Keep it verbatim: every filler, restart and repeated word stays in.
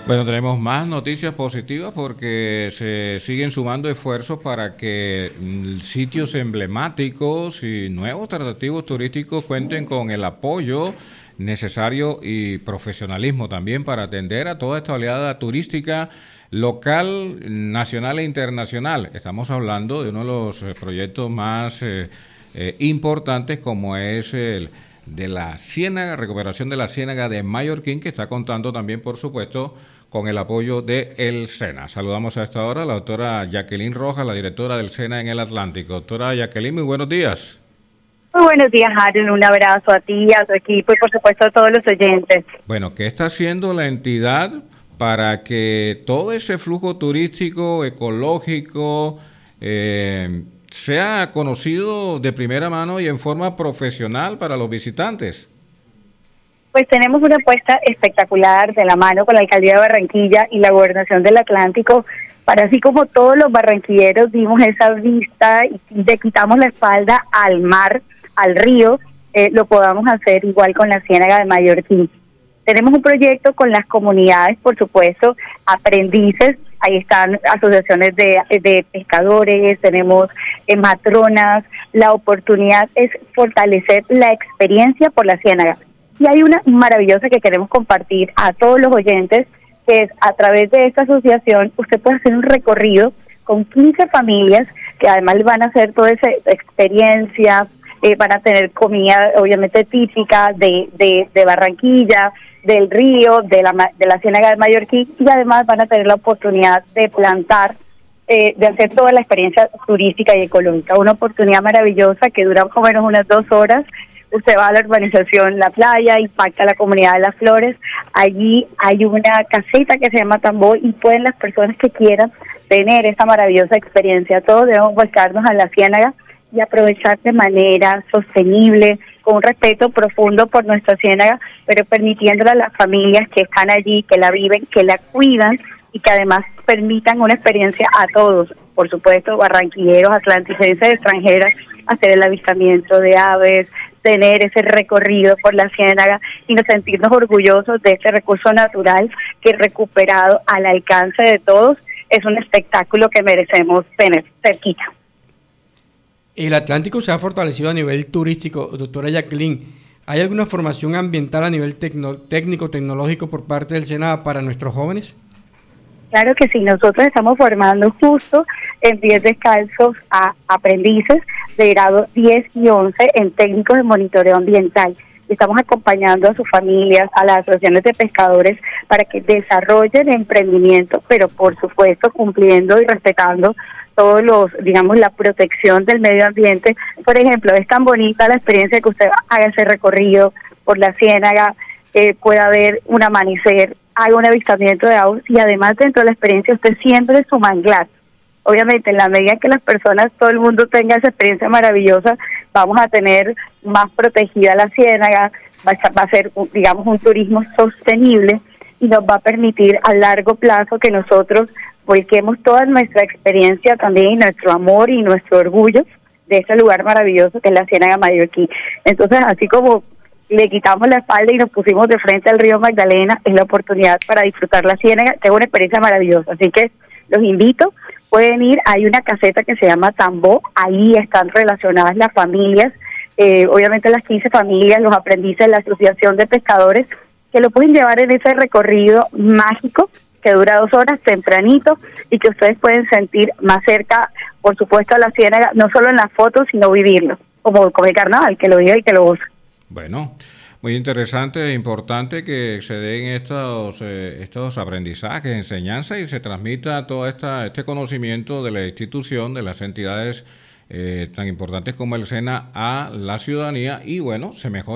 Bueno, tenemos más noticias positivas porque se siguen sumando esfuerzos para que mm, sitios emblemáticos y nuevos atractivos turísticos cuenten con el apoyo necesario y profesionalismo también para atender a toda esta oleada turística local, nacional e internacional. Estamos hablando de uno de los eh, proyectos más eh, eh, importantes, como es el de la Ciénaga, recuperación de la Ciénaga de Mallorquín, que está contando también, por supuesto, con el apoyo de el SENA. Saludamos a esta hora a la doctora Jacqueline Rojas, la directora del SENA en el Atlántico. Doctora Jacqueline, muy buenos días. Muy buenos días, Harold. Un abrazo a ti, a tu equipo y por supuesto a todos los oyentes. Bueno, ¿qué está haciendo la entidad para que todo ese flujo turístico, ecológico, eh, sea conocido de primera mano y en forma profesional para los visitantes? Pues tenemos una apuesta espectacular de la mano con la Alcaldía de Barranquilla y la Gobernación del Atlántico, para así como todos los barranquilleros dimos esa vista y le quitamos la espalda al mar, al río, eh, lo podamos hacer igual con la Ciénaga de Mallorquín. Tenemos un proyecto con las comunidades, por supuesto, aprendices, ahí están asociaciones de, de pescadores, tenemos eh, matronas. La oportunidad es fortalecer la experiencia por la Ciénaga. Y hay una maravillosa que queremos compartir a todos los oyentes, que es a través de esta asociación usted puede hacer un recorrido con quince familias que además van a hacer toda esa experiencia, eh, van a tener comida obviamente típica de, de, de Barranquilla, del río, de la, de la Ciénaga de Mallorquín, y además van a tener la oportunidad de plantar, eh, de hacer toda la experiencia turística y ecológica. Una oportunidad maravillosa que dura más o menos unas dos horas. Usted va a la urbanización La Playa, impacta a la comunidad de Las Flores. Allí hay una caseta que se llama Tambó y pueden las personas que quieran tener esa maravillosa experiencia. Todos debemos volcarnos a la Ciénaga y aprovechar de manera sostenible, con un respeto profundo por nuestra Ciénaga, pero permitiéndole a las familias que están allí, que la viven, que la cuidan y que además permitan una experiencia a todos, por supuesto, barranquilleros, atlanticenses, extranjeras, hacer el avistamiento de aves, tener ese recorrido por la Ciénaga y nos sentirnos orgullosos de este recurso natural que recuperado al alcance de todos es un espectáculo que merecemos tener cerquita. El Atlántico se ha fortalecido a nivel turístico, doctora Jacqueline. ¿Hay alguna formación ambiental a nivel tecno, técnico, tecnológico por parte del SENA para nuestros jóvenes? Claro que sí, nosotros estamos formando justo en pies descalzos a aprendices de grado diez y once en técnicos de monitoreo ambiental. Estamos acompañando a sus familias, a las asociaciones de pescadores para que desarrollen emprendimiento, pero por supuesto cumpliendo y respetando todos los, digamos, la protección del medio ambiente. Por ejemplo, es tan bonita la experiencia que usted haga ese recorrido por la Ciénaga, eh, pueda ver un amanecer, haga un avistamiento de aves y además dentro de la experiencia usted siempre su manglar. Obviamente, en la medida que las personas, todo el mundo tenga esa experiencia maravillosa, vamos a tener más protegida la Ciénaga, va a, va a ser, digamos, un turismo sostenible y nos va a permitir a largo plazo que nosotros volquemos toda nuestra experiencia también y nuestro amor y nuestro orgullo de ese lugar maravilloso que es la Ciénaga Mallorquín. Entonces, así como le quitamos la espalda y nos pusimos de frente al río Magdalena, es la oportunidad para disfrutar la Ciénaga, que es una experiencia maravillosa. Así que los invito, pueden ir, hay una caseta que se llama Tambó, ahí están relacionadas las familias, eh, obviamente las quince familias, los aprendices, la asociación de pescadores, que lo pueden llevar en ese recorrido mágico que dura dos horas tempranito y que ustedes pueden sentir más cerca, por supuesto, a la Ciénaga, no solo en las fotos, sino vivirlo, como, como el carnaval, que lo vive y que lo usa. Bueno, muy interesante e importante que se den estos eh, estos aprendizajes, enseñanzas y se transmita todo esta, este conocimiento de la institución, de las entidades eh, tan importantes como el SENA a la ciudadanía y bueno, se mejora